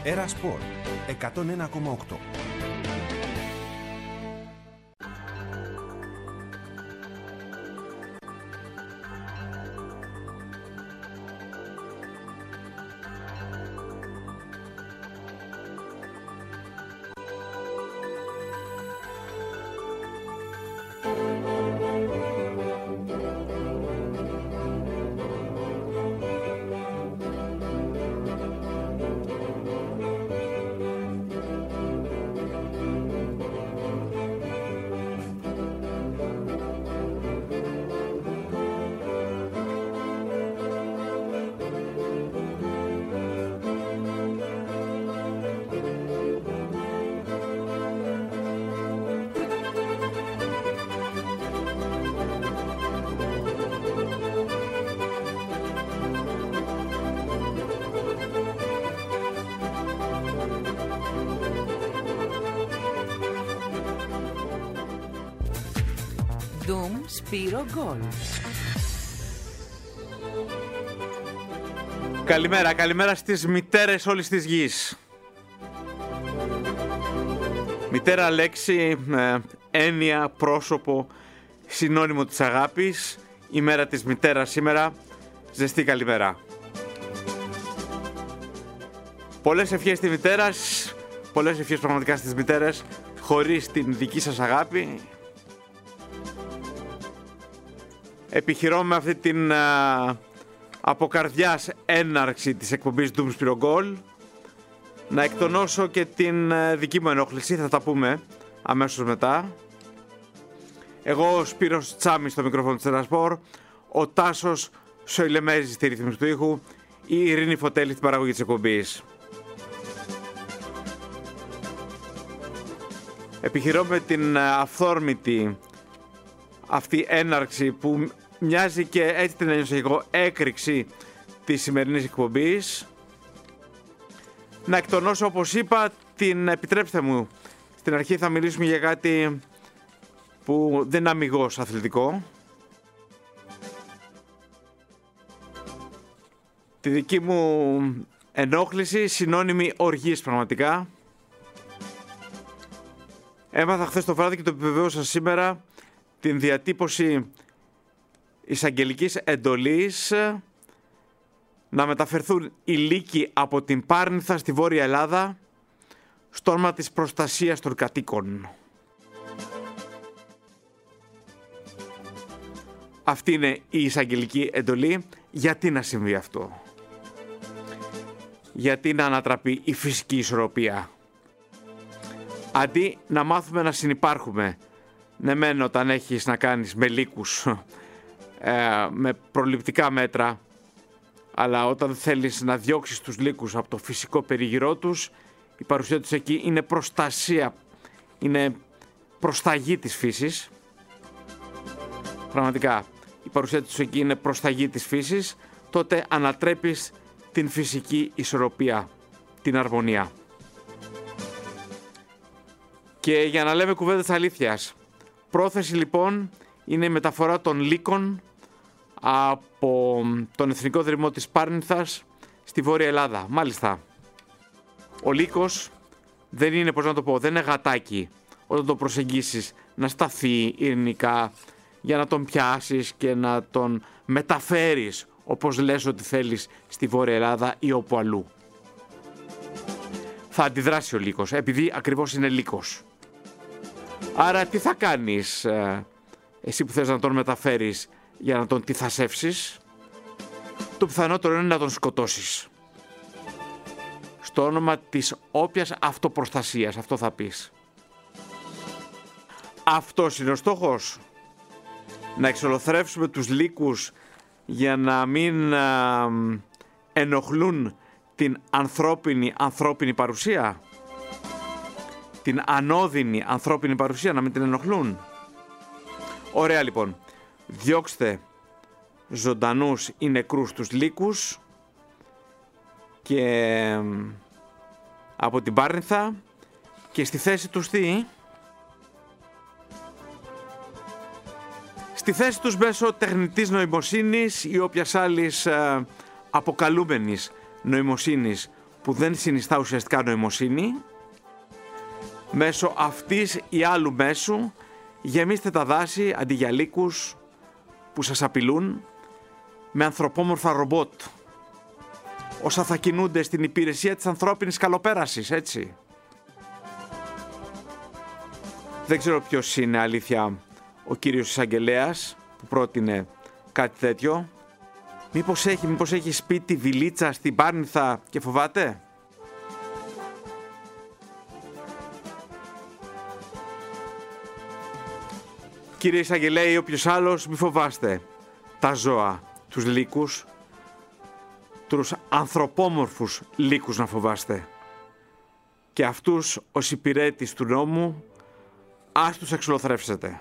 Έρα Σπορ 101,8. Ντουμ Σπύρο Γκολ. Καλημέρα στις μητέρες όλης της γης. Μητέρα λέξη, έννοια, πρόσωπο, συνώνυμο της αγάπης. Η μέρα της μητέρας σήμερα. Ζεστή καλημέρα. Πολλές ευχές στη μητέρας, πολλές ευχές πραγματικά στις μητέρες. Χωρίς την δική σας αγάπη επιχειρώ με αυτή την από καρδιάς έναρξη της εκπομπής Doom Spiro Goal να εκτονώσω και την δική μου ενόχληση. Θα τα πούμε αμέσως μετά. Εγώ ο Σπύρος Τσάμις στο μικρόφωνο της Ερασπορ, ο Τάσος Σοηλεμέζης στη ρύθμιση του ήχου, η Ειρήνη Φωτέλη στην παραγωγή της εκπομπής. Επιχειρώ με την αυθόρμητη αυτή έναρξη που μοιάζει, και έτσι την ένιωσα εγώ, έκρηξη της σημερινής εκπομπής, να εκτονώσω, όπως είπα, επιτρέψτε μου, στην αρχή θα μιλήσουμε για κάτι που δεν είναι αμιγώς αθλητικό. Τη δική μου ενόχληση, συνώνυμη οργής πραγματικά. Έμαθα χθες το βράδυ και το επιβεβαίωσα σήμερα την διατύπωση εισαγγελικής εντολής να μεταφερθούν οι λύκοι από την Πάρνηθα στη Βόρεια Ελλάδα στο όνομα της προστασίας των κατοίκων. Αυτή είναι η εισαγγελική εντολή. Γιατί να συμβεί αυτό? Γιατί να ανατραπεί η φυσική ισορροπία? Αντί να μάθουμε να συνυπάρχουμε, ναι μεν όταν έχεις να κάνεις με λύκους, με προληπτικά μέτρα, αλλά όταν θέλεις να διώξεις τους λύκους από το φυσικό περίγυρό τους, η παρουσία τους εκεί είναι προστασία, είναι προσταγή της φύσης. Πραγματικά, η παρουσία τους εκεί είναι προσταγή της φύσης, τότε ανατρέπεις την φυσική ισορροπία, την αρμονία. Και για να λέμε κουβέντες αλήθειας, πρόθεση λοιπόν είναι η μεταφορά των λύκων από τον Εθνικό Δρυμό της Πάρνηθας στη Βόρεια Ελλάδα. Μάλιστα, ο λύκος δεν είναι, πώς να το πω, δεν είναι γατάκι όταν το προσεγγίσεις να σταθεί ειρηνικά για να τον πιάσεις και να τον μεταφέρεις όπως λες ότι θέλεις στη Βόρεια Ελλάδα ή όπου αλλού. Θα αντιδράσει ο λύκος, επειδή ακριβώς είναι λύκος. Άρα τι θα κάνεις εσύ που θες να τον μεταφέρεις για να τον τυθασεύσεις? Το πιθανότερο είναι να τον σκοτώσεις. Στο όνομα της όποιας αυτοπροστασίας, αυτό θα πεις. Αυτός είναι ο στόχος. Να εξολοθρεύσουμε τους λύκους για να μην ενοχλούν την ανθρώπινη παρουσία. Την ανώδυνη ανθρώπινη παρουσία, να μην την ενοχλούν. Ωραία λοιπόν. Διώξτε ζωντανούς ή νεκρούς τους λύκους και από την Πάρνηθα, και στη θέση τους τι? Στη θέση τους μέσω τεχνητής νοημοσύνης ή όποιας άλλης αποκαλούμενης νοημοσύνης που δεν συνιστά ουσιαστικά νοημοσύνη. Μέσω αυτής ή άλλου μέσου γεμίστε τα δάση αντί για λύκους που σας απειλούν με ανθρωπόμορφα ρομπότ, όσα θα κινούνται στην υπηρεσία της ανθρώπινης καλοπέρασης, έτσι. Δεν ξέρω ποιος είναι αλήθεια ο κύριος εισαγγελέας που πρότεινε κάτι τέτοιο. Μήπως έχει σπίτι βιλίτσα στην Πάρνηθα και φοβάται. Κύριε εισαγγελέα ή όποιος άλλος, μη φοβάστε τα ζώα, τους λύκους, τους ανθρωπόμορφους λύκους να φοβάστε. Και αυτούς ως υπηρέτης του νόμου, ας τους εξολοθρεύσετε.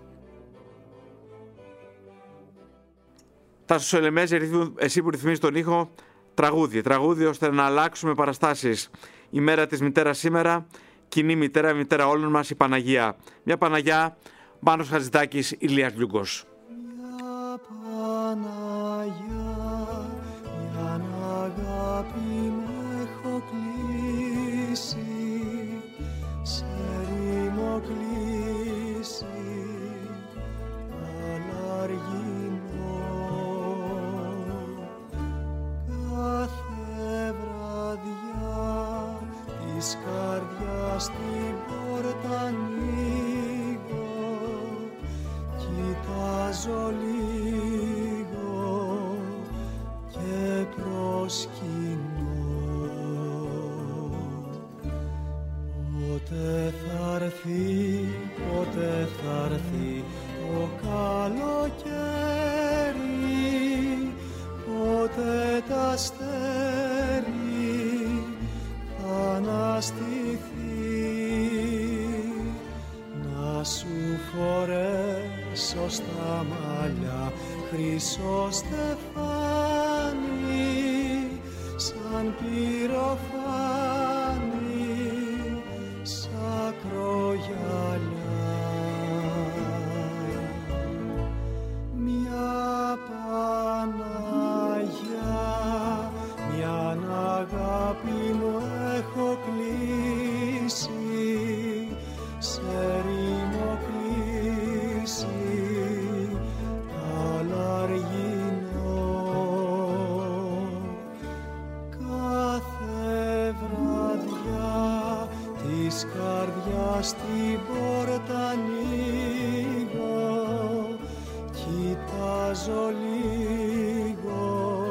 Τάσος Ελεμές, εσύ που ρυθμίζεις τον ήχο, τραγούδι ώστε να αλλάξουμε παραστάσεις. Η μέρα της μητέρας σήμερα, κοινή μητέρα, μητέρα όλων μας, η Παναγία. Μια Παναγιά, Μάνος Χατζηδάκης, Ηλίας Λιούγκος. Μια Παναγιά, μια αγάπη με έχω κλείσει, σε ρήμο κλείσει, αλαργινό. Κάθε βραδιά της καρδιάς την πόρτα ανοίγω, κοιτάζω λίγο και προσκυνώ. Πότε θα έρθει το καλοκαίρι, πότε τα αστέρι θα αναστηθεί, να σου φορέσω στα μαλλιά χρυσό στεφάνι, σαν πυροφάνι, σ' ακρογιαλιά. Μια Παναγιά, μια αγάπη μου έχω κλείσει, σε ρήμο κλείσει, αλαργινό. Κάθε βραδιά της καρδιάς την πόρτα ανοίγω, κοιτάζω λίγο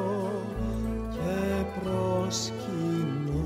και προσκυνώ.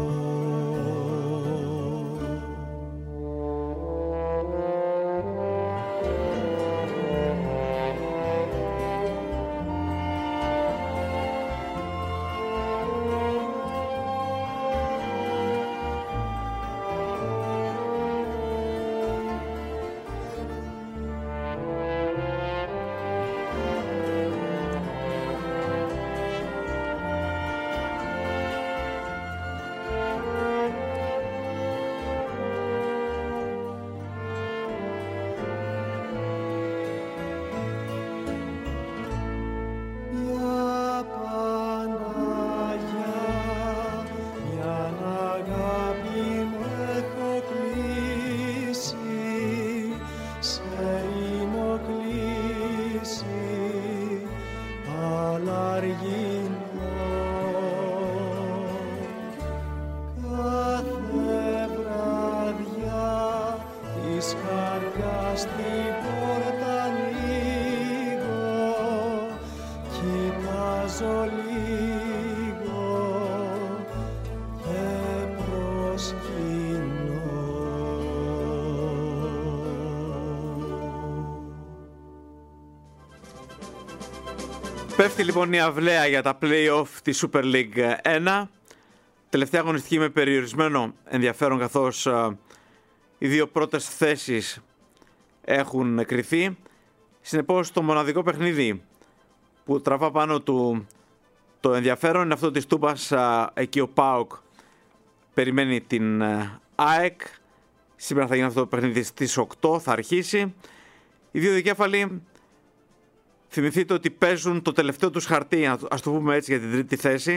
Πέφτει λοιπόν η αυλαία για τα play-off της Super League 1. Τελευταία αγωνιστική με περιορισμένο ενδιαφέρον, καθώς οι δύο πρώτες θέσεις έχουν κριθεί. Συνεπώς το μοναδικό παιχνίδι που τραβά πάνω του το ενδιαφέρον είναι αυτό της Τούμπας. Εκεί ο ΠΑΟΚ περιμένει την ΑΕΚ. Σήμερα θα γίνει αυτό το παιχνίδι στις 8, θα αρχίσει. Οι δύο δικέφαλοι, θυμηθείτε ότι παίζουν το τελευταίο τους χαρτί, ας το πούμε έτσι, για την τρίτη θέση,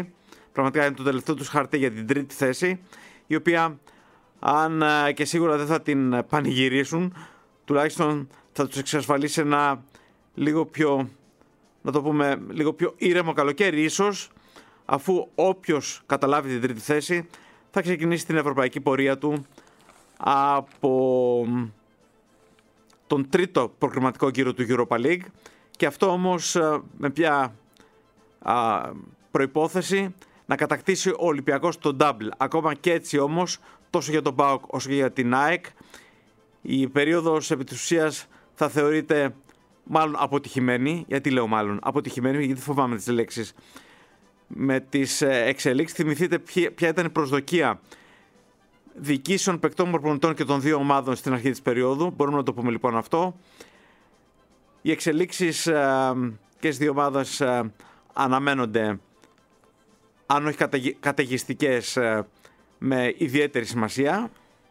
πραγματικά είναι το τελευταίο τους χαρτί για την τρίτη θέση, η οποία αν και σίγουρα δεν θα την πανηγυρίσουν, τουλάχιστον θα τους εξασφαλίσει ένα λίγο πιο, να το πούμε, λίγο πιο ήρεμο καλοκαίρι ίσως, αφού όποιος καταλάβει την τρίτη θέση θα ξεκινήσει την ευρωπαϊκή πορεία του από τον τρίτο προκριματικό γύρο του Europa League, και αυτό όμως με ποια προϋπόθεση? Να κατακτήσει ο Ολυμπιακός τον double. Ακόμα και έτσι όμως, τόσο για τον ΠΑΟΚ όσο και για την ΑΕΚ, η περίοδος επί της ουσίας θα θεωρείται μάλλον αποτυχημένη. Γιατί λέω μάλλον αποτυχημένη? Γιατί φοβάμαι τις λέξεις. Με τις εξελίξεις, θυμηθείτε ποια ήταν η προσδοκία διοικήσεων, παικτών, προπονητών και των δύο ομάδων στην αρχή της περίοδου. Μπορούμε να το πούμε λοιπόν αυτό. Οι εξελίξεις και στις δύο ομάδες αναμένονται, αν όχι καταιγιστικές, με ιδιαίτερη σημασία.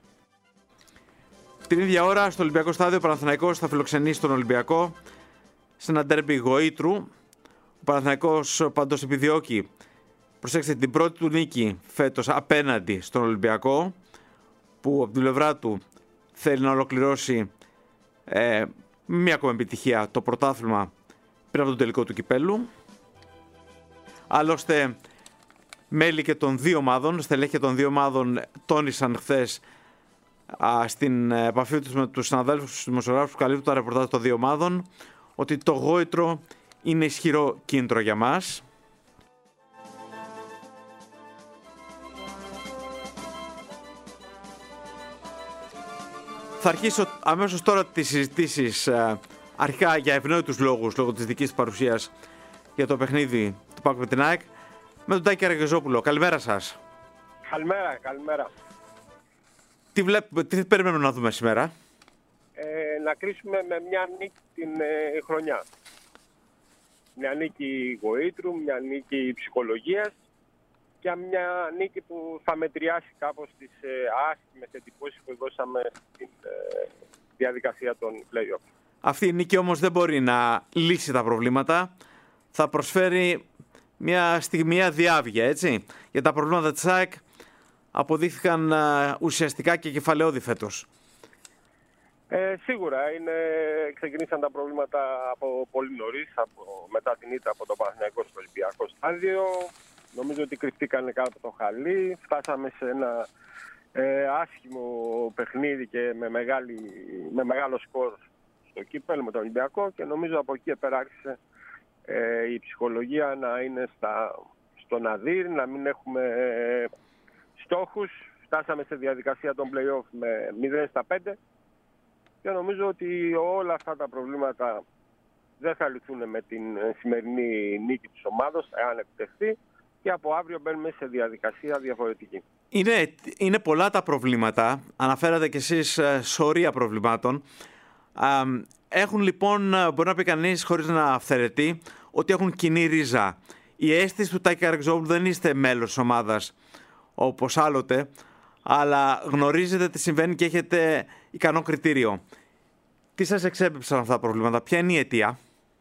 Την ίδια ώρα στο Ολυμπιακό Στάδιο ο Παναθηναϊκός θα φιλοξενήσει τον Ολυμπιακό σε ένα ντέρμπι γοήτρου. Ο Παναθηναϊκός παντός επιδιώκει, προσέξτε, την πρώτη του νίκη φέτος απέναντι στον Ολυμπιακό, που από την πλευρά του θέλει να ολοκληρώσει μία ακόμα επιτυχία, το πρωτάθλημα πριν από τον τελικό του κυπέλου. Άλλωστε, μέλη και των δύο ομάδων, στελέχη των δύο ομάδων τόνισαν χθες στην επαφή τους με τους συναδέλφους, τους δημοσιογράφους που καλύπτουν τα ρεπορτάζ των δύο ομάδων, ότι το γόητρο είναι ισχυρό κίνητρο για μας. Θα αρχίσω αμέσως τώρα τις συζητήσεις, αρχικά για ευνόητους λόγους, λόγω της δικής παρουσίας για το παιχνίδι του ΠΑΟΚ με την ΑΕΚ, με τον Τάκη Αργεζόπουλο. Καλημέρα σας. Καλημέρα. Τι περιμένουμε να δούμε σήμερα? Να κρίσουμε με μια νίκη την χρονιά. Μια νίκη γοήτρου, μια νίκη ψυχολογίας και μια νίκη που θα μετριάσει κάπως τις άσχημες εντυπώσεις που δώσαμε στην διαδικασία των play-off. Αυτή η νίκη όμως δεν μπορεί να λύσει τα προβλήματα. Θα προσφέρει μια στιγμιαία διάβγεια, έτσι. Για τα προβλήματα της ΑΕΚ αποδείχθηκαν ουσιαστικά και κεφαλαιώδη φέτος. Σίγουρα ξεκινήσαν τα προβλήματα από πολύ νωρίς, μετά την ήττα από το Παναθηναϊκό στο Ολυμπιακό Στάδιο. Νομίζω ότι κρυφτήκαν κάτω από το χαλί. Φτάσαμε σε ένα άσχημο παιχνίδι και με μεγάλο σκορ στο κύπελλο με τον Ολυμπιακό, και νομίζω από εκεί πέρα άρχισε η ψυχολογία να είναι στο ναδύρ, να μην έχουμε στόχους. Φτάσαμε σε διαδικασία των play-off με 0-5 και νομίζω ότι όλα αυτά τα προβλήματα δεν θα λυθούν με την σημερινή νίκη της ομάδας, εάν επιτευχθεί, και από αύριο μπαίνουμε σε διαδικασία διαφορετική. Είναι πολλά τα προβλήματα, αναφέρατε κι εσείς σωρία προβλημάτων. Έχουν λοιπόν, μπορεί να πει κανείς χωρίς να αυθαιρετεί, ότι έχουν κοινή ρίζα. Η αίσθηση του Τάκη Αργεζόπουλου, δεν είστε μέλος της ομάδας όπως άλλοτε, αλλά γνωρίζετε τι συμβαίνει και έχετε ικανό κριτήριο. Τι σας εξέπεψαν αυτά τα προβλήματα, ποια είναι η αιτία?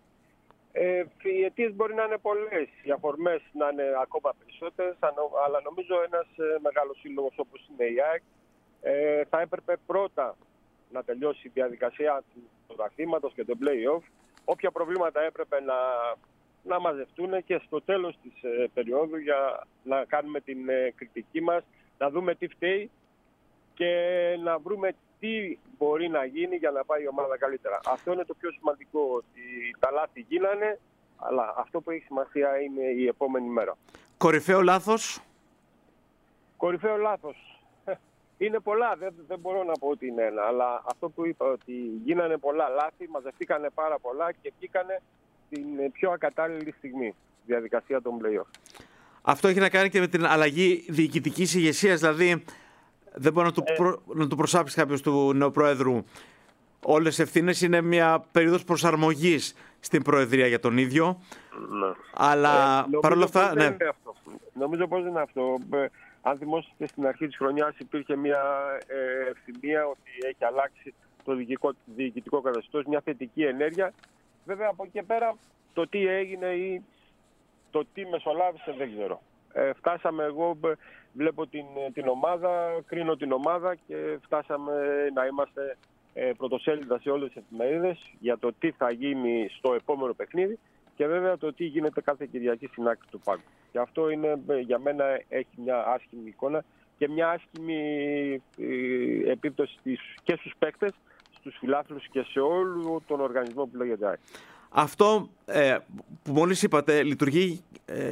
Οι αιτίες μπορεί να είναι πολλές, οι αφορμές να είναι ακόμα περισσότερες, αλλά νομίζω ένας μεγάλος σύλλογος όπως είναι η ΑΕΚ θα έπρεπε πρώτα να τελειώσει η διαδικασία του πρωταθλήματος και το play-off. Όποια προβλήματα έπρεπε να μαζευτούν και στο τέλος της περίοδου για να κάνουμε την κριτική μας, να δούμε τι φταίει και να βρούμε τι μπορεί να γίνει για να πάει η ομάδα καλύτερα. Αυτό είναι το πιο σημαντικό, ότι τα λάθη γίνανε, αλλά αυτό που έχει σημασία είναι η επόμενη μέρα. Κορυφαίο λάθος? Κορυφαίο λάθος. Είναι πολλά, δεν μπορώ να πω ότι είναι ένα, αλλά αυτό που είπα, ότι γίνανε πολλά λάθη, μαζευτήκανε πάρα πολλά και βγήκανε την πιο ακατάλληλη στιγμή, διαδικασία των play-off. Αυτό έχει να κάνει και με την αλλαγή διοικητικής ηγεσίας, δηλαδή δεν μπορεί να του προσάψει κάποιος του νέου πρόεδρου όλες τις ευθύνες. Είναι μια περίοδος προσαρμογής στην προεδρία για τον ίδιο. Ναι. Αλλά παρόλα αυτά... Ναι. Νομίζω πως δεν είναι αυτό. Αν θυμόσαστε, στην αρχή της χρονιάς υπήρχε μια ευθυμία ότι έχει αλλάξει το διοικητικό καθεστώς, μια θετική ενέργεια. Βέβαια από εκεί πέρα το τι έγινε ή το τι μεσολάβησε δεν ξέρω. φτάσαμε, εγώ βλέπω την ομάδα, κρίνω την ομάδα και φτάσαμε να είμαστε πρωτοσέλιδα σε όλες τις εφημερίδες για το τι θα γίνει στο επόμενο παιχνίδι και βέβαια το τι γίνεται κάθε Κυριακή στην άκρη του πάγκου. Και αυτό είναι, για μένα έχει μια άσχημη εικόνα και μια άσχημη επίπτωση και στους παίκτες, στους φιλάθλους και σε όλο τον οργανισμό που λέγεται ΑΕΚ. Αυτό που μόλις είπατε λειτουργεί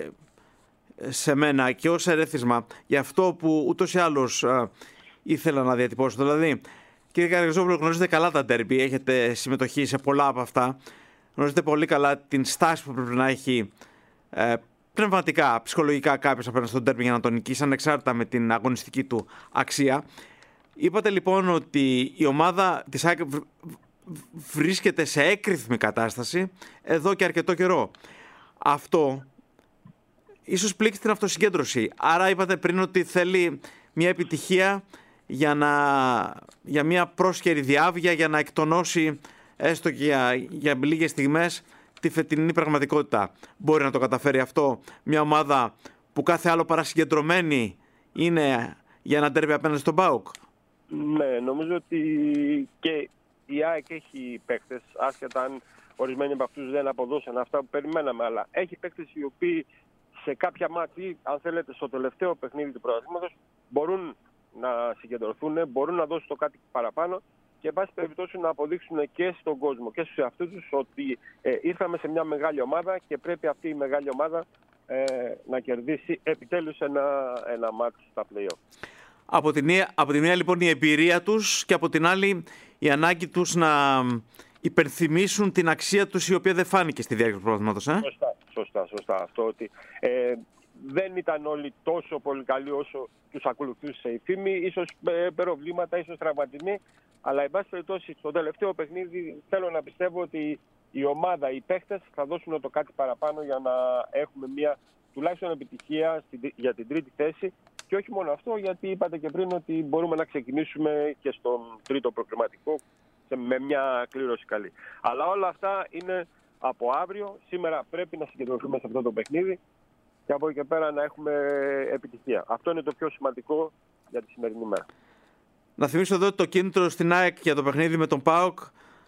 σε μένα και ως ερέθισμα για αυτό που ούτως ή άλλως ήθελα να διατυπώσω. Δηλαδή, κύριε Καραγιοζόπουλο, γνωρίζετε καλά τα ντέρμπι, έχετε συμμετοχή σε πολλά από αυτά. Γνωρίζετε πολύ καλά την στάση που πρέπει να έχει πνευματικά, ψυχολογικά κάποιος απέναντι στον ντέρμπι για να τον νικήσει, ανεξάρτητα με την αγωνιστική του αξία. Είπατε λοιπόν ότι η ομάδα της ΑΕΚ βρίσκεται σε έκρηθμη κατάσταση εδώ και αρκετό καιρό. Αυτό ίσως πλήξει την αυτοσυγκέντρωση. Άρα είπατε πριν ότι θέλει μια επιτυχία για μια πρόσχερη διάβγεια, για να εκτονώσει έστω και για λίγες στιγμές τη φετινή πραγματικότητα. Μπορεί να το καταφέρει αυτό μια ομάδα που κάθε άλλο παρά συγκεντρωμένη είναι για ένα ντέρμπι απέναντι στον ΠΑΟΚ? Ναι, νομίζω ότι και η ΑΕΚ έχει παίκτες, άσχετα αν ορισμένοι από αυτούς δεν αποδώσαν αυτά που περιμέναμε, αλλά έχει παίκτες οι οποίοι σε κάποια μάτια, αν θέλετε, στο τελευταίο παιχνίδι του πρωταθλήματος μπορούν να συγκεντρωθούν, μπορούν να δώσουν το κάτι παραπάνω και εν πάση περιπτώσει να αποδείξουν και στον κόσμο και στους εαυτούς τους ότι ήρθαμε σε μια μεγάλη ομάδα και πρέπει αυτή η μεγάλη ομάδα να κερδίσει επιτέλους ένα μάτς στα play-off. Από τη μία λοιπόν η εμπειρία τους και από την άλλη η ανάγκη τους να υπενθυμίσουν την αξία τους, η οποία δεν φάνηκε στη διάρκεια του προγράμματος. Σωστά. Αυτό ότι δεν ήταν όλοι τόσο πολύ καλοί όσο τους ακολουθούσε η φήμη, ίσως προβλήματα, ίσως τραυματισμοί, αλλά εν πάση περιπτώσει στο τελευταίο παιχνίδι θέλω να πιστεύω ότι η ομάδα, οι παίχτες θα δώσουν το κάτι παραπάνω για να έχουμε μια τουλάχιστον επιτυχία για την τρίτη θέση. Και όχι μόνο αυτό, γιατί είπατε και πριν ότι μπορούμε να ξεκινήσουμε και στον τρίτο προκριματικό με μια κλήρωση καλή. Αλλά όλα αυτά είναι από αύριο. Σήμερα πρέπει να συγκεντρωθούμε σε αυτό το παιχνίδι και από εκεί και πέρα να έχουμε επιτυχία. Αυτό είναι το πιο σημαντικό για τη σημερινή μέρα. Να θυμίσω εδώ το κίνητρο στην ΑΕΚ για το παιχνίδι με τον ΠΑΟΚ,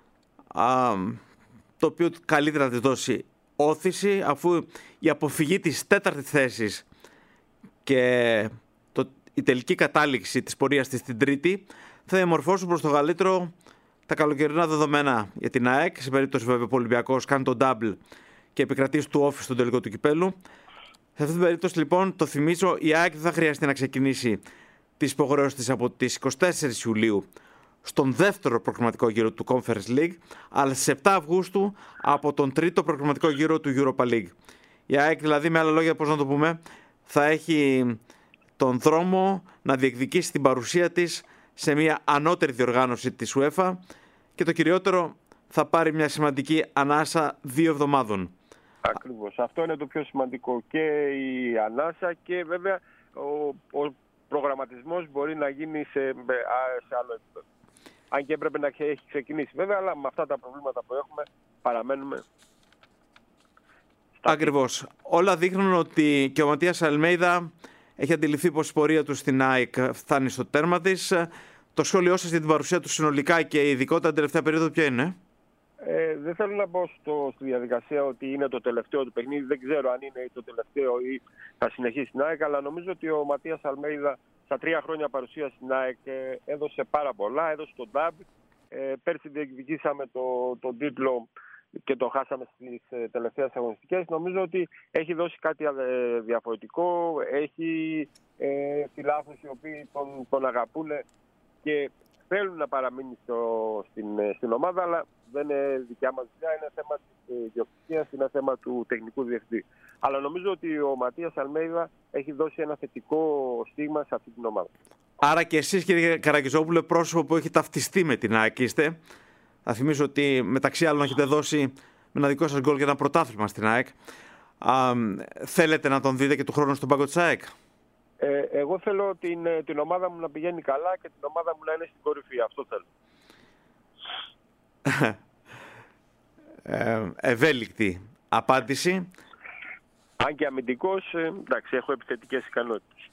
το οποίο καλύτερα να τη δώσει όθηση, αφού η αποφυγή της τέταρτης θέσης και η τελική κατάληξη της πορείας της στην τρίτη θα διαμορφώσουν προς το καλύτερο τα καλοκαιρινά δεδομένα για την ΑΕΚ. Σε περίπτωση βέβαια που ο Ολυμπιακός κάνει τον double και επικρατήσει του όφη στον τελικό του κυπέλου. Σε αυτή την περίπτωση λοιπόν, το θυμίζω, η ΑΕΚ δεν θα χρειαστεί να ξεκινήσει τις υποχρεώσεις της από τις 24 Ιουλίου στον δεύτερο προκριματικό γύρο του Conference League, αλλά στις 7 Αυγούστου από τον τρίτο προκριματικό γύρο του Europa League. Η ΑΕΚ δηλαδή, με άλλα λόγια, πώς να το πούμε, θα έχει τον δρόμο να διεκδικήσει την παρουσία της σε μια ανώτερη διοργάνωση της UEFA και το κυριότερο, θα πάρει μια σημαντική ανάσα 2 εβδομάδων. Ακριβώς. Αυτό είναι το πιο σημαντικό. Και η ανάσα και βέβαια ο προγραμματισμός μπορεί να γίνει σε άλλο επίπεδο. Αν και έπρεπε να έχει ξεκινήσει βέβαια, αλλά με αυτά τα προβλήματα που έχουμε παραμένουμε. Ακριβώς. Όλα δείχνουν ότι και ο Ματίας Αλμέιδα έχει αντιληφθεί πως η πορεία του στην ΑΕΚ φτάνει στο τέρμα της. Το σχόλιο σας για την παρουσία του συνολικά και ειδικότερα την τελευταία περίοδο ποια είναι? Δεν θέλω να μπω στη διαδικασία ότι είναι το τελευταίο του παιχνίδι. Δεν ξέρω αν είναι το τελευταίο ή θα συνεχίσει στην ΑΕΚ, αλλά νομίζω ότι ο Ματίας Αλμέιδα στα 3 χρόνια παρουσία στην ΑΕΚ έδωσε πάρα πολλά. Έδωσε τον DAB. Πέρσι διεκδικήσαμε τον τίτλο και το χάσαμε στις τελευταίες αγωνιστικές. Νομίζω ότι έχει δώσει κάτι διαφορετικό. Έχει φιλάθλους οι οποίοι τον αγαπούν και θέλουν να παραμείνει στην ομάδα, αλλά δεν είναι δικιά μας δουλειά, είναι θέμα της ιδιοκτησίας, είναι θέμα του τεχνικού διευθυντή. Αλλά νομίζω ότι ο Ματίας Αλμέιδα έχει δώσει ένα θετικό στίγμα σε αυτή την ομάδα. Άρα και εσείς, κύριε Καραγιοζόπουλε, πρόσωπο που έχει ταυτιστεί με την ΑΕΚ είστε. Θα θυμίσω ότι μεταξύ άλλων έχετε δώσει με ένα δικό σας γκολ για ένα πρωτάθλημα στην ΑΕΚ. Θέλετε να τον δείτε και του χρόνου στον πάγκο της ΑΕΚ? Εγώ θέλω την ομάδα μου να πηγαίνει καλά και την ομάδα μου να είναι στην κορυφή. Αυτό θέλω. Ευέλικτη απάντηση. Αν και αμυντικός, εντάξει, έχω επιθετικές ικανότητες.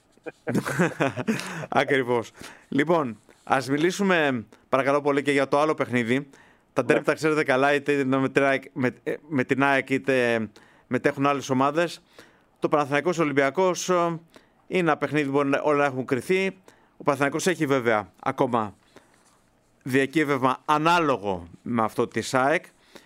Ακριβώς. Λοιπόν, ας μιλήσουμε παρακαλώ πολύ και για το άλλο παιχνίδι. Τα ντέρμπι τα ξέρετε καλά, είτε με την ΑΕΚ είτε μετέχουν άλλες ομάδες. Το Παναθηναϊκός Ολυμπιακός είναι ένα παιχνίδι που όλα έχουν κριθεί. Ο Παναθηναϊκός έχει βέβαια ακόμα διακύβευμα ανάλογο με αυτό της ΑΕΚ.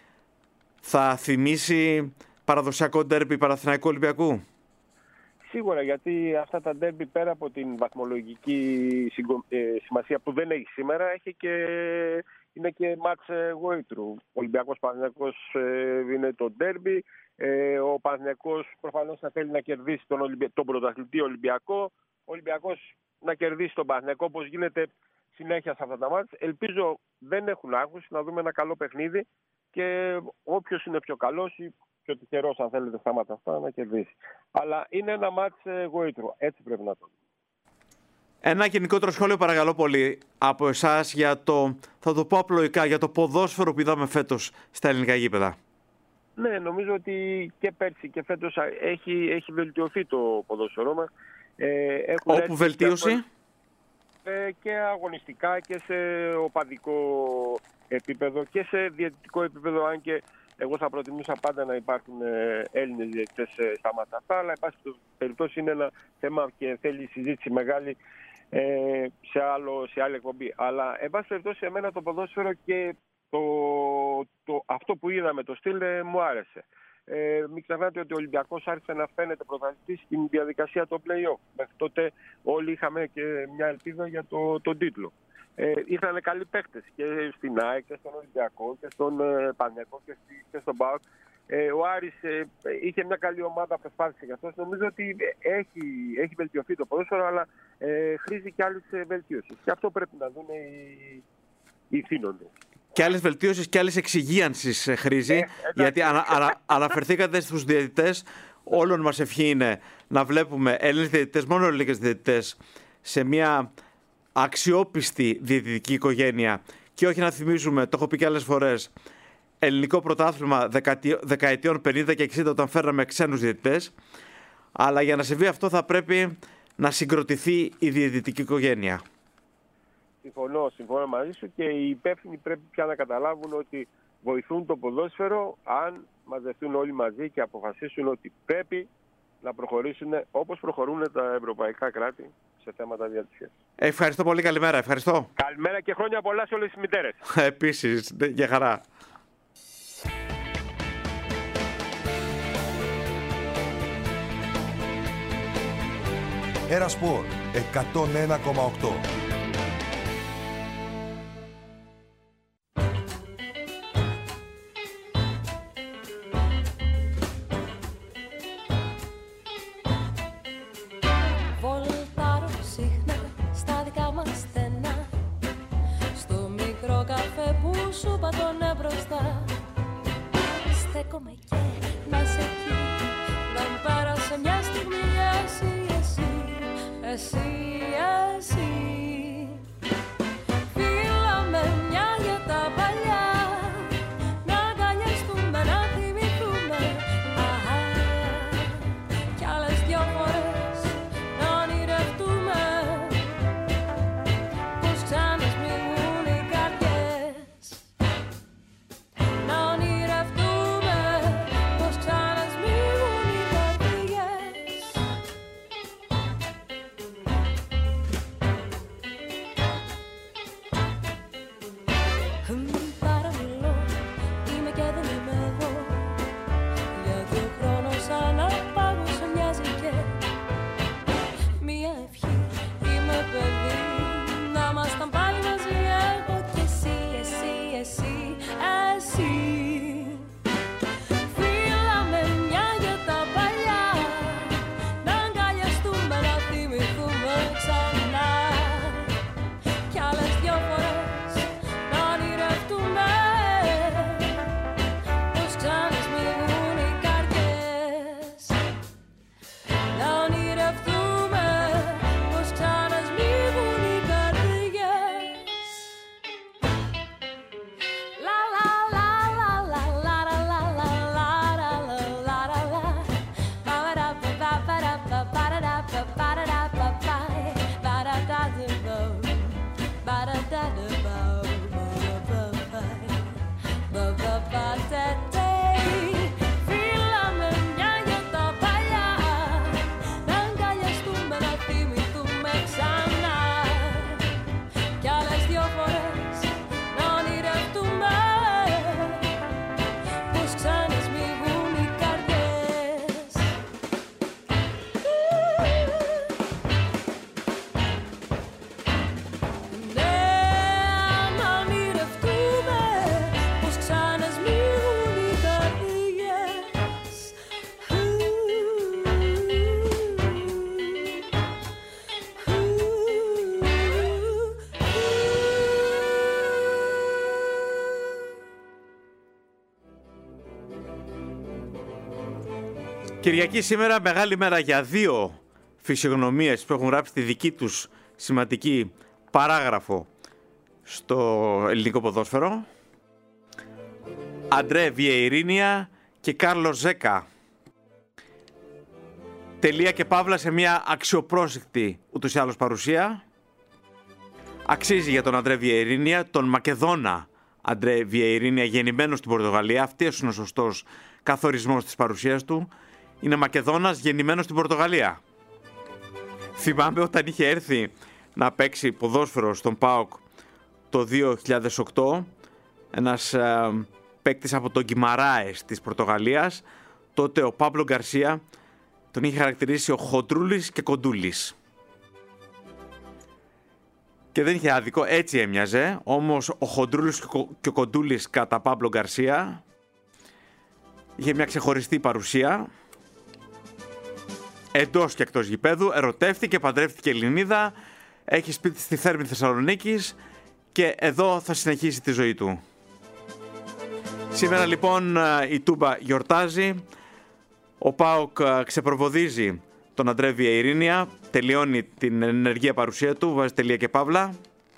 Θα θυμίσει παραδοσιακό ντέρμπι Παναθηναϊκού Ολυμπιακού. Σίγουρα, γιατί αυτά τα ντέρμπι πέρα από την βαθμολογική σημασία που δεν έχει σήμερα, είναι και μάτς γόητρου. Ο Ολυμπιακός Παναθηναϊκός είναι το ντέρμπι. Ο Παναθηναϊκός προφανώς θα θέλει να κερδίσει τον πρωταθλητή Ολυμπιακό. Ο Ολυμπιακός να κερδίσει τον Παναθηναϊκό, όπως γίνεται συνέχεια σε αυτά τα μάτς. Ελπίζω δεν έχουν άγχος, να δούμε ένα καλό παιχνίδι και όποιος είναι πιο καλός ή πιο τυχερός, αν θέλετε, στα μάτια αυτά, να κερδίσει. Αλλά είναι ένα μάτς γοήτρου. Έτσι πρέπει να το δούμε. Ένα γενικότερο σχόλιο παρακαλώ πολύ από εσάς για το, θα το πω απλοϊκά, για το ποδόσφαιρο που είδαμε φέτος στα ελληνικά γήπεδα. Ναι, νομίζω ότι και πέρσι και φέτος έχει βελτιωθεί το ποδόσφαιρό μας. Όπου βελτίωση? Και αγωνιστικά και σε οπαδικό επίπεδο και σε διαιτητικό επίπεδο, αν και εγώ θα προτιμούσα πάντα να υπάρχουν Έλληνες διαιτητές στα μάτια αυτά, αλλά εν πάση περιπτώσει είναι ένα θέμα και θέλει συζήτηση μεγάλη σε άλλη εκπομπή. Αλλά εν πάση περιπτώσει εμένα το ποδόσφαιρο και αυτό που είδαμε, το στυλ, μου άρεσε. Μην ξεχνάτε ότι ο Ολυμπιακός άρχισε να φαίνεται πρωταθλητής στην διαδικασία των play-off. Μέχρι τότε όλοι είχαμε και μια ελπίδα για τον τίτλο. Ήρθαν καλοί παίκτες και στην ΑΕΚ και στον Ολυμπιακό και στον Παναθηναϊκό και στον ΠΑΟΚ. Ο Άρης είχε μια καλή ομάδα, προσπάθησε γι' αυτό. Νομίζω ότι έχει βελτιωθεί το ποδόσφαιρο, αλλά χρήζει και άλλες βελτίωσεις. Και αυτό πρέπει να δουν οι θύνοντες. Και άλλες βελτίωσεις και άλλες εξυγίανσης χρήζει, γιατί αναφερθήκατε στους διαιτητές. Όλων μας ευχή είναι να βλέπουμε Έλληνες διαιτητές, μόνο Έλληνες διαιτητές, σε μια αξιόπιστη διαιτητική οικογένεια και όχι να θυμίζουμε, το έχω πει και άλλες φορές, ελληνικό πρωτάθλημα δεκαετιών 50 και 60 όταν φέραμε ξένους διαιτητές. Αλλά για να συμβεί αυτό θα πρέπει να συγκροτηθεί η διαιτητική οικογένεια. Συμφωνώ μαζί σου και οι υπεύθυνοι πρέπει πια να καταλάβουν ότι βοηθούν το ποδόσφαιρο αν μαζευτούν όλοι μαζί και αποφασίσουν ότι πρέπει να προχωρήσουν όπως προχωρούν τα ευρωπαϊκά κράτη σε θέματα διαιτησίας. Ευχαριστώ πολύ, καλημέρα. Ευχαριστώ. Καλημέρα και χρόνια πολλά σε όλες τις μητέρες. Επίσης, για χαρά. Ένα Σπορ 101,8. Στέκομαι και να σε εκεί. Δεν πέρασε μια στιγμή εσύ. Φύλαμε μια για τα παλιά. Να αγκαλιαστούμε, να θυμηθούμε. Κι άλλες δυο φορές να ονειρευτούμε. Πως ξανασμίγουν οι καρδιές. Να ονειρευτούμε. Πως ξανασμίγουν οι καρδιές. Κυριακή σήμερα, μεγάλη μέρα για δύο φυσιογνωμίες που έχουν γράψει τη δική τους σημαντική παράγραφο στο ελληνικό ποδόσφαιρο. Αντρέ Βιεϊρίνια και Κάρλος Ζέκα. Τελεία και παύλα σε μια αξιοπρόσεκτη ούτως ή άλλως παρουσία. Αξίζει για τον Αντρέ Βιεϊρίνια, τον Μακεδόνα Αντρέ Βιεϊρίνια, γεννημένο στην Πορτογαλία. Αυτός είναι ο σωστός καθορισμός της παρουσίας του. Είναι Μακεδόνας γεννημένος στην Πορτογαλία. Θυμάμαι όταν είχε έρθει να παίξει ποδόσφαιρο στον ΠΑΟΚ το 2008, ένας παίκτης από τον Γκιμαράες της Πορτογαλίας, τότε ο Παύλο Γκαρσία τον είχε χαρακτηρίσει ο Χοντρούλης και Κοντούλης. Και δεν είχε άδικο, έτσι έμοιαζε, όμως ο Χοντρούλης και ο Κοντούλης κατά Παύλο Γκαρσία είχε μια ξεχωριστή παρουσία. Εντός και εκτός γηπέδου, ερωτεύτηκε, παντρεύτηκε Ελληνίδα, έχει σπίτι στη Θέρμη Θεσσαλονίκης και εδώ θα συνεχίσει τη ζωή του. Σήμερα λοιπόν η Τούμπα γιορτάζει, ο ΠΑΟΚ ξεπροβοδίζει τον Αντρέ Βιεϊρίνια, τελειώνει την ενεργεία παρουσία του, βάζει τελεία και παύλα.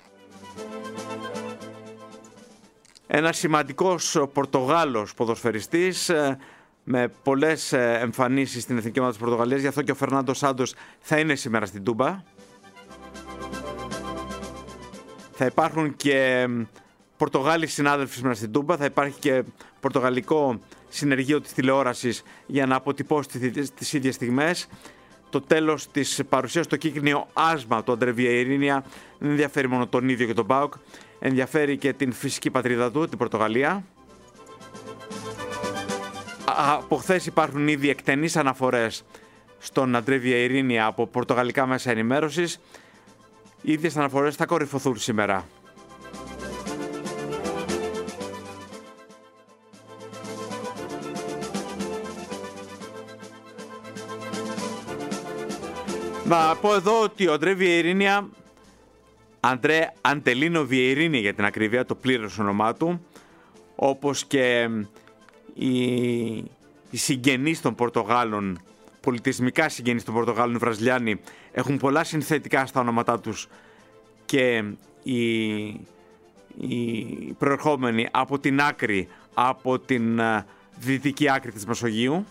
Ένας σημαντικός Πορτογάλος ποδοσφαιριστής με πολλές εμφανίσεις στην εθνική ομάδα της Πορτογαλίας, γι' αυτό και ο Φερνάντο Σάντος θα είναι σήμερα στην Τούμπα. Θα υπάρχουν και Πορτογάλοι συνάδελφοι σήμερα στην Τούμπα, θα υπάρχει και πορτογαλικό συνεργείο της τηλεόρασης για να αποτυπώσει τις ίδιες στιγμές. Το τέλος της παρουσίας, το κύκνιο άσμα του Αντρέ Βιεϊρίνια δεν ενδιαφέρει μόνο τον ίδιο και τον ΠΑΟΚ, ενδιαφέρει και την φυσική πατρίδα του, την Πορτογαλία. Από χθες υπάρχουν ήδη εκτενείς αναφορές στον Αντρέ Βιεϊρίνια από πορτογαλικά μέσα ενημέρωσης. Οι ίδιες αναφορές θα κορυφωθούν σήμερα. Να πω εδώ ότι ο Αντρέ Βιεϊρίνια, Αντρέ Αντελίνο Βιεϊρίνια για την ακρίβεια, το πλήρες όνομά του, όπως και οι συγγενείς των Πορτογάλων, πολιτισμικά συγγενείς των Πορτογάλων, οι Βραζιλιάνοι, έχουν πολλά συνθετικά στα ονόματά τους και οι προερχόμενοι από την άκρη, από την δυτική άκρη της Μεσογείου.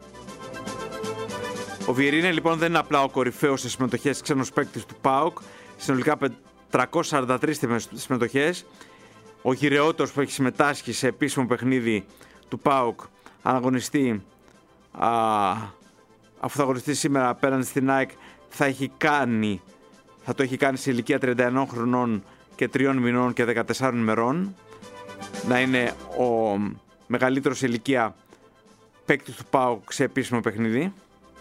Ο Βιεϊρίνια λοιπόν δεν είναι απλά ο κορυφαίος σε συμμετοχές ξένος παίκτης του ΠΑΟΚ, συνολικά 343 συμμετοχές. Ο γυρεότερος που έχει συμμετάσχει σε επίσημο παιχνίδι του ΠΑΟΚ, αφού θα αγωνιστεί σήμερα απέναντι στην ΑΕΚ, θα το έχει κάνει σε ηλικία 31 χρονών και 3 μηνών και 14 ημερών. Να είναι ο μεγαλύτερος σε ηλικία παίκτης του ΠΑΟΚ σε επίσημο παιχνίδι.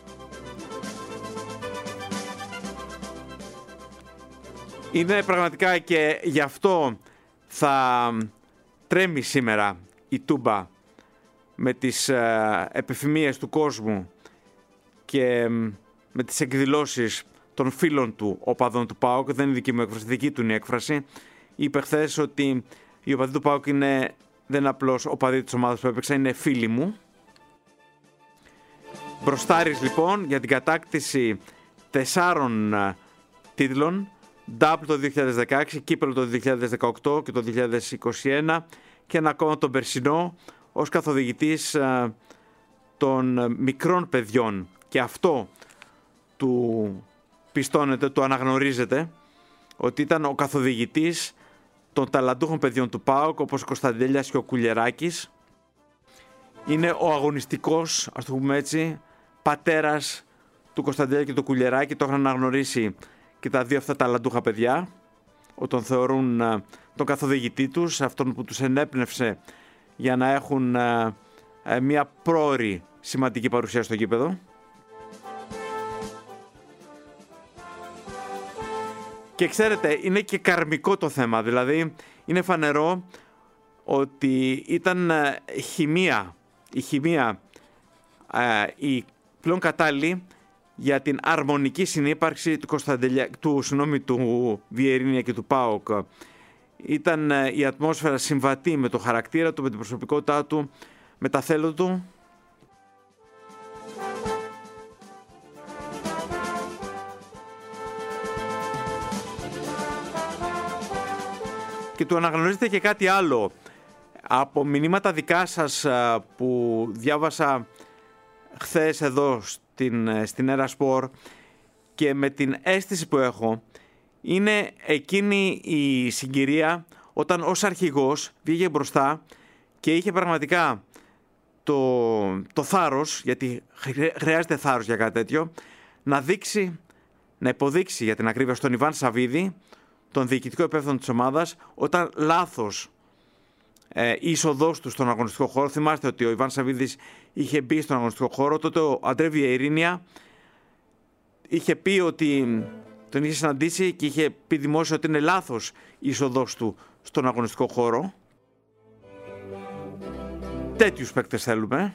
Είναι πραγματικά, και γι' αυτό θα τρέμει σήμερα η Τούμπα με τις επιφημίες του κόσμου και με τις εκδηλώσεις των φίλων του οπαδών του ΠΑΟΚ. Δεν είναι δική μου έκφραση, δική του είναι η έκφραση. Είπε χθες ότι οι οπαδοί του ΠΑΟΚ δεν είναι απλώς οπαδοί της ομάδας που έπαιξα, είναι φίλοι μου. Μπροστάρης λοιπόν για την κατάκτηση 4 τίτλων, Double το 2016, Κύπελλο το 2018 και το 2021 και ένα ακόμα τον περσινό ως καθοδηγητής των μικρών παιδιών. Και αυτό του πιστώνεται, του αναγνωρίζεται, ότι ήταν ο καθοδηγητής των ταλαντούχων παιδιών του ΠΑΟΚ, όπως ο Κωνσταντέλιας και ο Κουλιεράκης. Είναι ο αγωνιστικός, ας το πούμε έτσι, πατέρας του Κωνσταντέλια και του Κουλιεράκη. Το έχουν αναγνωρίσει και τα δύο αυτά ταλαντούχα παιδιά, ότι τον θεωρούν τον καθοδηγητή τους, αυτόν που τους ενέπνευσε για να έχουν μια πρόωρη σημαντική παρουσία στο γήπεδο. Και ξέρετε, είναι και καρμικό το θέμα, δηλαδή είναι φανερό ότι ήταν η χημεία πλέον κατάλληλη για την αρμονική συνύπαρξη του Βιεϊρίνια και του ΠΑΟΚ. Ήταν η ατμόσφαιρα συμβατή με το χαρακτήρα του, με την προσωπικότητά του, με τα θέλω του. Και του αναγνωρίζετε και κάτι άλλο. Από μηνύματα δικά σας που διάβασα χθες εδώ στην Έρα Σπορ και με την αίσθηση που έχω, είναι εκείνη η συγκυρία όταν ως αρχηγός βγήκε μπροστά και είχε πραγματικά το θάρρος, γιατί χρειάζεται θάρρος για κάτι τέτοιο, να υποδείξει για την ακρίβεια στον Ιβάν Σαββίδη, τον διοικητικό υπεύθυνο της ομάδας, όταν λάθος η είσοδός του στον αγωνιστικό χώρο. Θυμάστε ότι ο Ιβάν Σαββίδης είχε μπει στον αγωνιστικό χώρο, τότε ο Αντρέ Βιερίνια είχε πει ότι τον είχε συναντήσει και είχε πει δημόσια ότι είναι λάθος η είσοδός του στον αγωνιστικό χώρο. Τέτοιους παίκτες θέλουμε.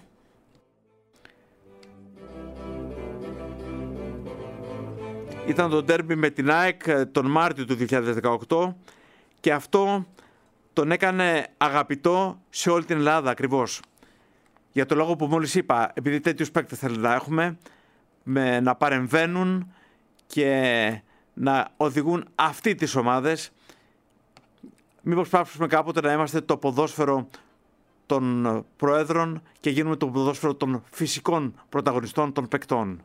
Ήταν το ντέρμπι με την ΑΕΚ τον Μάρτιο του 2018 και αυτό τον έκανε αγαπητό σε όλη την Ελλάδα ακριβώς. Για το λόγο που μόλις είπα, επειδή τέτοιους παίκτες θέλουμε να έχουμε, να παρεμβαίνουν και να οδηγούν αυτοί τις ομάδες. Μήπως πάψουμε κάποτε να είμαστε το ποδόσφαιρο των προέδρων και γίνουμε το ποδόσφαιρο των φυσικών πρωταγωνιστών, των παικτών.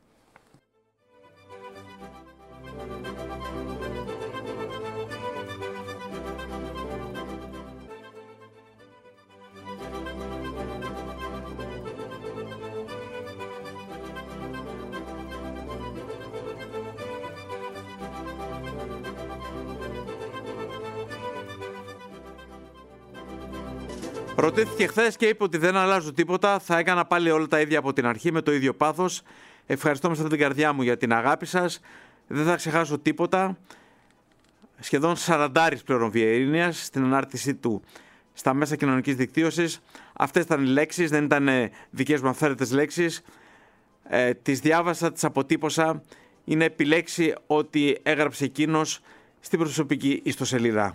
Ρωτήθηκε χθες και είπε ότι δεν αλλάζω τίποτα, θα έκανα πάλι όλα τα ίδια από την αρχή με το ίδιο πάθος. Ευχαριστώ μέσα από την καρδιά μου για την αγάπη σας. Δεν θα ξεχάσω τίποτα. Σχεδόν 40 πλέον Βιερίνιας στην ανάρτησή του στα μέσα κοινωνικής δικτύωσης. Αυτές ήταν οι λέξεις, δεν ήταν δικές μου αυθαίρετες λέξεις. Τις διάβασα, τις αποτύπωσα. Είναι επιλέξει ότι έγραψε εκείνος στην προσωπική ιστοσελίδα.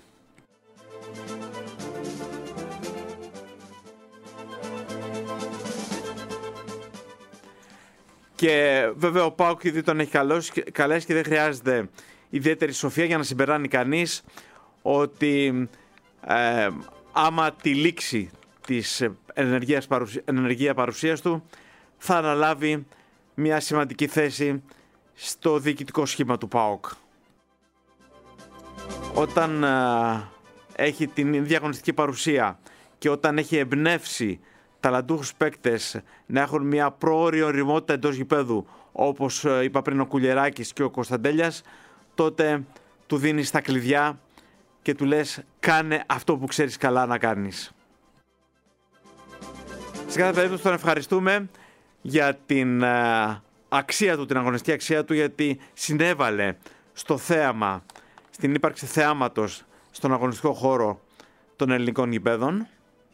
Και βέβαια ο ΠΑΟΚ ήδη τον έχει καλέσει και δεν χρειάζεται ιδιαίτερη σοφία για να συμπεράνει κανείς ότι άμα τη λήξη της ενεργεία παρουσίας του θα αναλάβει μια σημαντική θέση στο διοικητικό σχήμα του ΠΑΟΚ. Όταν έχει την διαγωνιστική παρουσία και όταν έχει εμπνεύσει ταλαντούχους παίκτες να έχουν μια πρόωρη ωριμότητα εντός γηπέδου, όπως είπα πριν ο Κουλιεράκης και ο Κωνσταντέλιας, τότε του δίνεις τα κλειδιά και του λες κάνε αυτό που ξέρεις καλά να κάνεις. Σε κάθε περίπτωση τον ευχαριστούμε για την αξία του, την αγωνιστική αξία του, γιατί συνέβαλε στο θέαμα, στην ύπαρξη θεάματος στον αγωνιστικό χώρο των ελληνικών γηπέδων.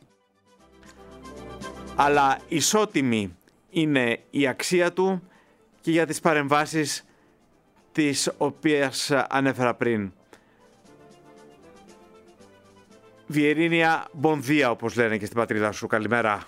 Αλλά ισότιμη είναι η αξία του και για τις παρεμβάσεις τις οποίες ανέφερα πριν. Βιερίνια Μπονδία, όπως λένε και στην πατρίδα σου. Καλημέρα.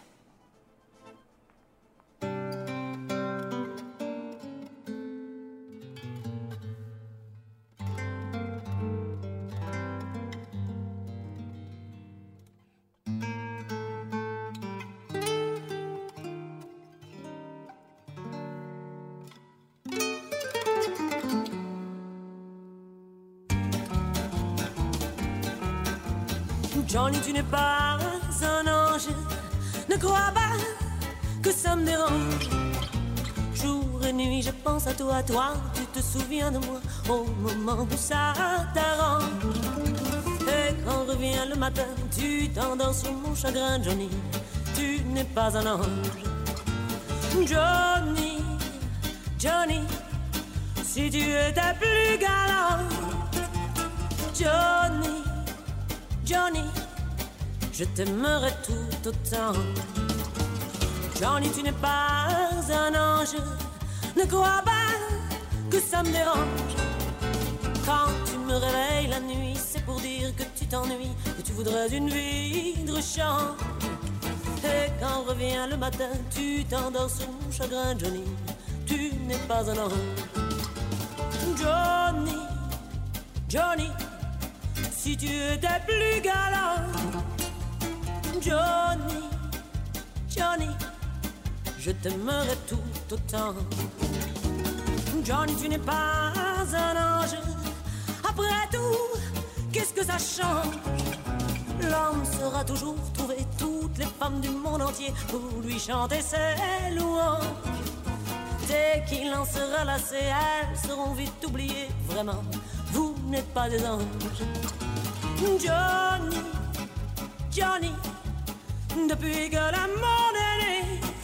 Johnny, tu n'es pas un ange, ne crois pas que ça me dérange. Jour et nuit, je pense à toi, tu te souviens de moi au moment où ça t'arrange. Et quand revient le matin, tu t'endors sur mon chagrin, Johnny, tu n'es pas un ange. Johnny, Johnny, si tu étais plus galant. Johnny, Johnny, je t'aimerais tout autant. Johnny, tu n'es pas un ange, ne crois pas que ça me dérange. Quand tu me réveilles la nuit, c'est pour dire que tu t'ennuies, que tu voudrais une vie de rechange. Et quand revient le matin, tu t'endors sur mon chagrin, Johnny, tu n'es pas un ange. Johnny, Johnny, si tu étais plus galant. Johnny, Johnny, je t'aimerais tout autant. Johnny, tu n'es pas un ange. Après tout, qu'est-ce que ça change? L'homme saura toujours trouver toutes les femmes du monde entier pour lui chanter ses louanges. Dès qu'il en sera lassé, elles seront vite oubliées. Vraiment, vous n'êtes pas des anges. Johnny, Johnny, depuis que le monde est né.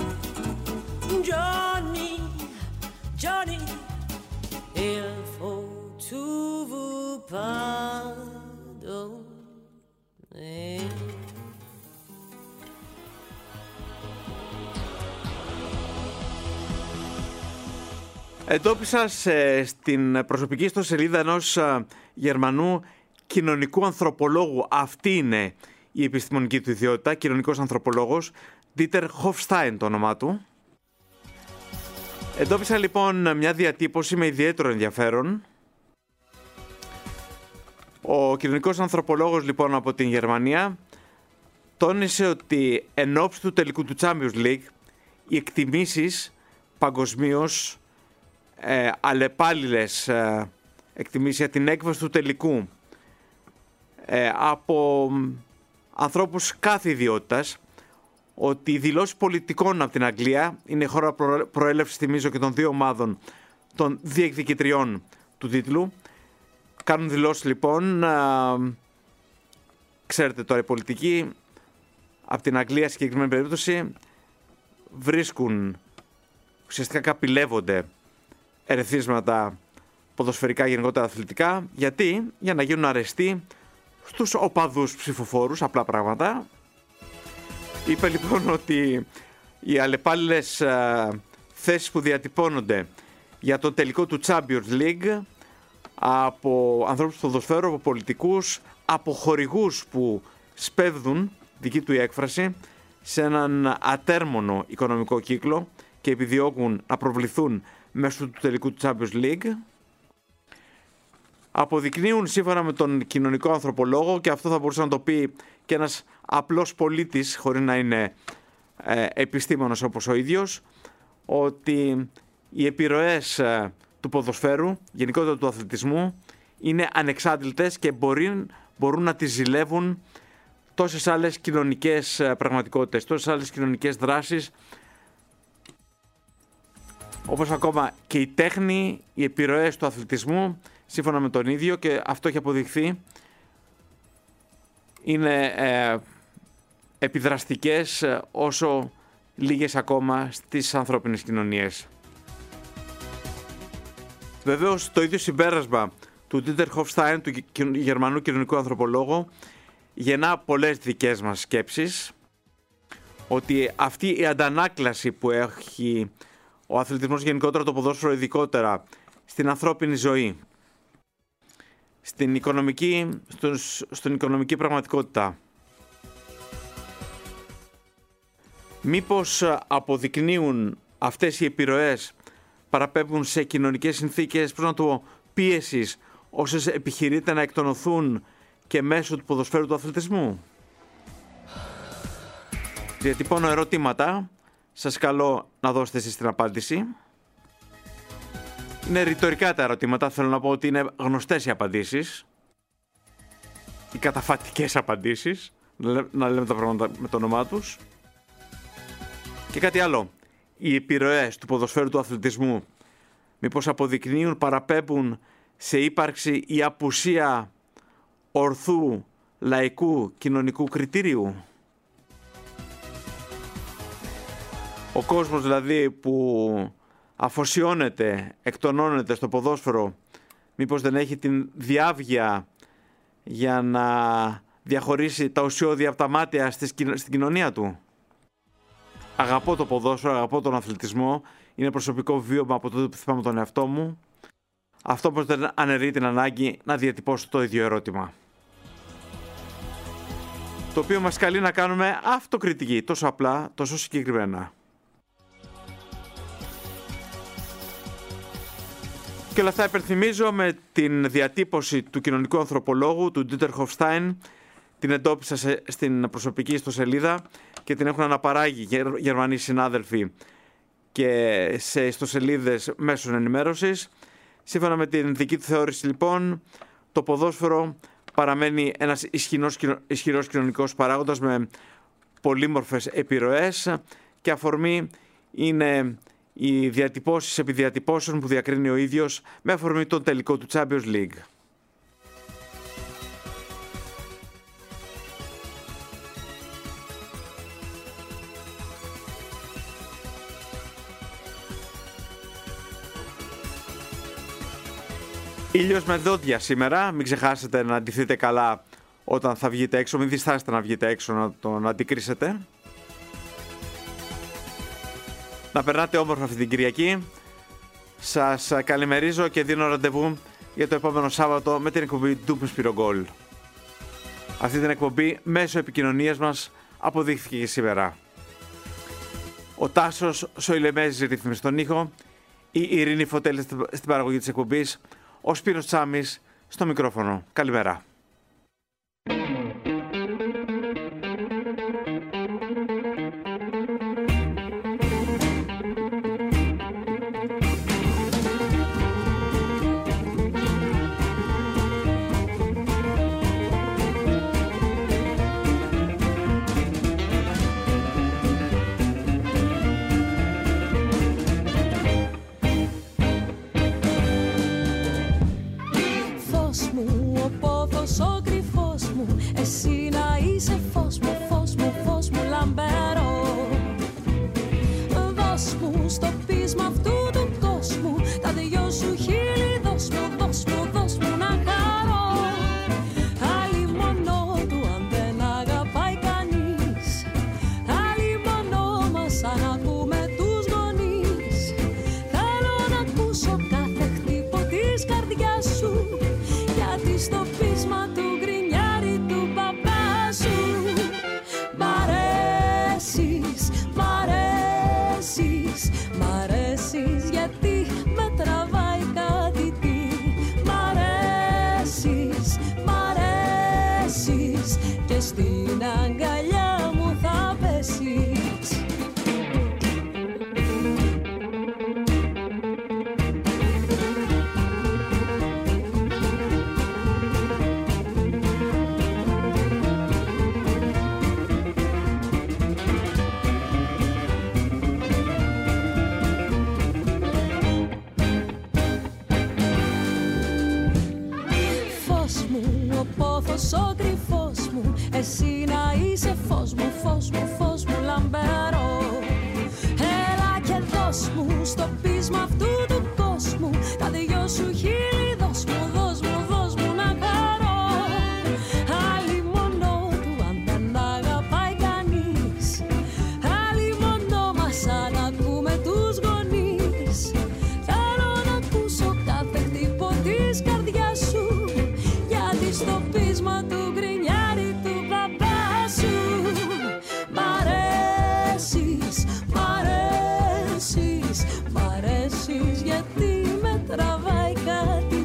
Johnny, Johnny, il faut tout vous pardonner. Εντόπισα στην προσωπική ιστοσελίδα ενός Γερμανού κοινωνικού ανθρωπολόγου. Αυτή είναι η επιστημονική του ιδιότητα, κοινωνικός ανθρωπολόγος, Dieter Hofstein το όνομά του. Εντόπισα λοιπόν μια διατύπωση με ιδιαίτερο ενδιαφέρον. Ο κοινωνικός ανθρωπολόγος λοιπόν από την Γερμανία τόνισε ότι εν ώψη του τελικού του Champions League οι εκτιμήσεις παγκοσμίως, αλλεπάλληλες εκτιμήσεις για την έκβαση του τελικού από ανθρώπους κάθε ιδιότητας, ότι οι δηλώσεις πολιτικών από την Αγγλία, είναι η χώρα προέλευσης θυμίζω και των δύο ομάδων των διεκδικητριών του τίτλου, κάνουν δηλώσεις λοιπόν, ξέρετε τώρα οι πολιτικοί από την Αγγλία σε συγκεκριμένη περίπτωση βρίσκουν, ουσιαστικά καπηλεύονται ερεθίσματα ποδοσφαιρικά, γενικότερα αθλητικά. Γιατί? Για να γίνουν αρεστοί στους οπαδούς ψηφοφόρους, απλά πράγματα. Είπε λοιπόν ότι οι αλλεπάλληλες θέσεις που διατυπώνονται για το τελικό του Champions League από ανθρώπους του ποδοσφαίρου, από πολιτικούς, από χορηγούς που σπέβδουν, δική του η έκφραση, σε έναν ατέρμονο οικονομικό κύκλο και επιδιώκουν να προβληθούν μέσω του τελικού του Champions League, αποδεικνύουν σύμφωνα με τον κοινωνικό ανθρωπολόγο, και αυτό θα μπορούσε να το πει και ένας απλός πολίτης χωρίς να είναι επιστήμονας όπως ο ίδιος, ότι οι επιρροές του ποδοσφαίρου, γενικότερα του αθλητισμού, είναι ανεξάντλητες και μπορούν να τις ζηλεύουν τόσες άλλες κοινωνικές πραγματικότητες, τόσες άλλες κοινωνικές δράσεις, όπως ακόμα και η τέχνη, οι επιρροές του αθλητισμού, σύμφωνα με τον ίδιο, και αυτό έχει αποδειχθεί, είναι επιδραστικές όσο λίγες ακόμα στις ανθρώπινες κοινωνίες. Βεβαίως το ίδιο συμπέρασμα του Dieter Hofstein, του Γερμανού κοινωνικού ανθρωπολόγου, γεννά πολλές δικές μας σκέψεις, ότι αυτή η αντανάκλαση που έχει ο αθλητισμός γενικότερα, το ποδόσφαιρο ειδικότερα, στην ανθρώπινη ζωή, στην οικονομική πραγματικότητα, μήπως αποδεικνύουν αυτές οι επιρροές, παραπέμπουν σε κοινωνικές συνθήκες, πίεσης, όσες επιχειρείται να εκτονωθούν και μέσω του ποδοσφαίρου του αθλητισμού? Διατυπώνω ερωτήματα, σας καλώ να δώσετε εσείς την απάντηση. Είναι ρητορικά τα ερωτήματα, θέλω να πω ότι είναι γνωστές οι απαντήσεις, οι καταφατικές απαντήσεις, να λέμε τα πράγματα με το όνομά τους. Και κάτι άλλο, οι επιρροές του ποδοσφαίρου του αθλητισμού μήπως αποδεικνύουν, παραπέμπουν σε ύπαρξη ή απουσία ορθού λαϊκού κοινωνικού κριτήριου? Ο κόσμος δηλαδή που αφοσιώνεται, εκτονώνεται στο ποδόσφαιρο, μήπως δεν έχει την διάβγεια για να διαχωρίσει τα ουσιώδη από τα μάτια στην κοινωνία του? Αγαπώ το ποδόσφαιρο, αγαπώ τον αθλητισμό, είναι προσωπικό βίωμα από τότε που θυμάμαι τον εαυτό μου. Αυτό όμως δεν αναιρεί την ανάγκη να διατυπώσω το ίδιο ερώτημα, το οποίο μας καλεί να κάνουμε αυτοκριτική, τόσο απλά, τόσο συγκεκριμένα. Και όλα αυτά υπενθυμίζω με την διατύπωση του κοινωνικού ανθρωπολόγου, του Ντίτερ Χοφστάιν. Την εντόπισα στην προσωπική ιστοσελίδα και την έχουν αναπαράγει Γερμανοί συνάδελφοι και σε ιστοσελίδες μέσων ενημέρωσης. Σύμφωνα με την δική του θεώρηση, λοιπόν, το ποδόσφαιρο παραμένει ένας ισχυρός κοινωνικός παράγοντας με πολύμορφες επιρροές και αφορμή είναι οι διατυπώσεις επί διατυπώσεων που διακρίνει ο ίδιος με αφορμή τον τελικό του Champions League. Ήλιος με δόντια σήμερα, μην ξεχάσετε να ντυθείτε καλά όταν θα βγείτε έξω, μην διστάσετε να βγείτε έξω να τον αντικρίσετε. Να περνάτε όμορφα αυτή την Κυριακή. Σας καλημερίζω και δίνω ραντεβού για το επόμενο Σάββατο με την εκπομπή Doom Spiro Goal. Αυτή την εκπομπή μέσω επικοινωνίας μας αποδείχθηκε και σήμερα. Ο Τάσος Σοηλεμέζης ρυθμίζει στον ήχο, η Ειρήνη Φωτέλη στην παραγωγή της εκπομπής, ο Σπύρος Τσάμης στο μικρόφωνο. Καλημέρα. ο κρυφός μου, εσύ να είσαι φως μου, φως μου, φως μου λαμπερό. Έλα και δώσ' μου στο πείσμα αυτού του κόσμου τα δυο σου χείλη, δώσ' μου, δώσ' μου, δώσ' μου να χαρώ. Άλλη μόνο του αν δεν αγαπάει κανείς, άλλη μόνο μας αν ακούμε τους γονείς. Θέλω να ακούσω κάθε χτύπο της καρδιάς σου, γιατί στο πείσμα του γκρινιάρι του μπαμπά σου. Μ' αρέσεις, μ' αρέσεις, μ' αρέσεις, γιατί με τραβάει κάτι.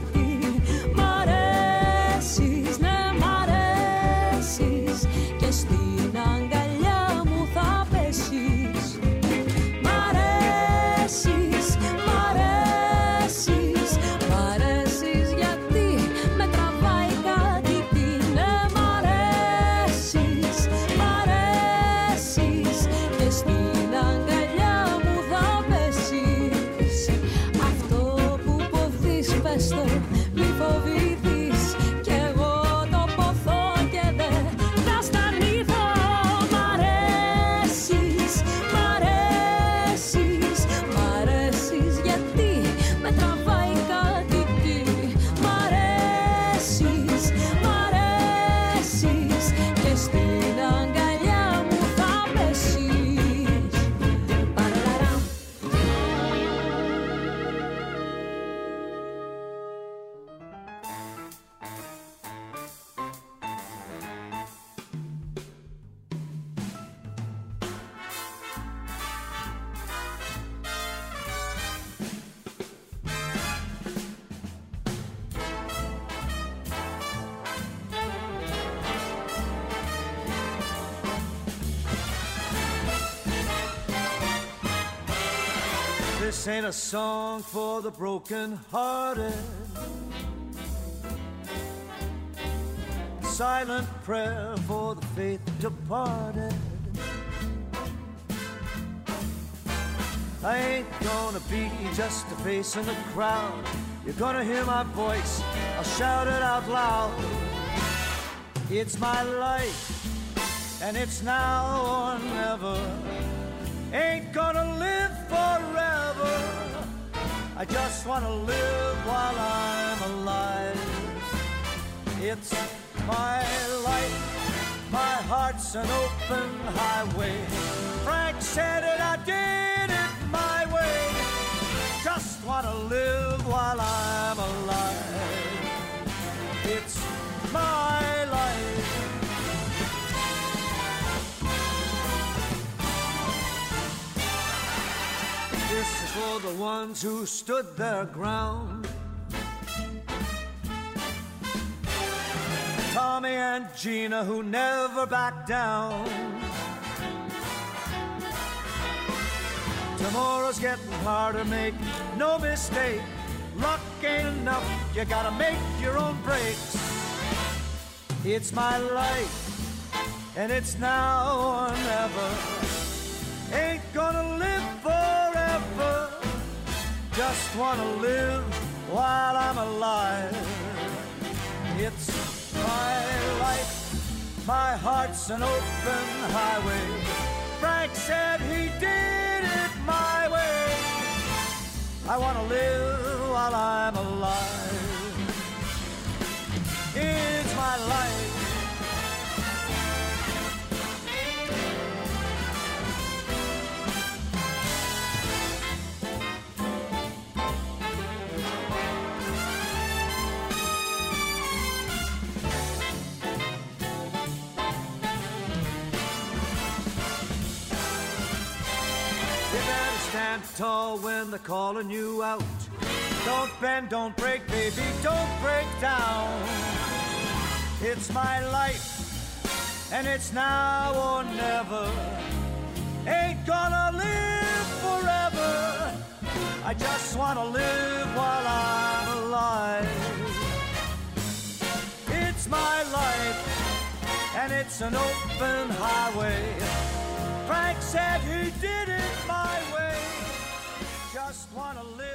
This ain't a song for the broken-hearted. Silent prayer for the faith departed. I ain't gonna be just a face in the crowd. You're gonna hear my voice, I'll shout it out loud. It's my life, and it's now or never. Ain't gonna live forever. I just wanna live while I'm alive. It's my life, my heart's an open highway. Frank said it, I did it my way. Just wanna live while I'm alive. It's my life. This is for the ones who stood their ground. Tommy and Gina who never backed down. Tomorrow's getting harder, make no mistake. Luck ain't enough, you gotta make your own breaks. It's my life, and it's now or never. Ain't gonna live forever. Just wanna live while I'm alive. It's my life, my heart's an open highway. Frank said he did it my way. I wanna live while I'm alive. It's my life. Stand tall when they're calling you out. Don't bend, don't break, baby, don't break down. It's my life, and it's now or never. Ain't gonna live forever. I just wanna live while I'm alive. It's my life, and it's an open highway. Frank said he did it my way. Just wanna live.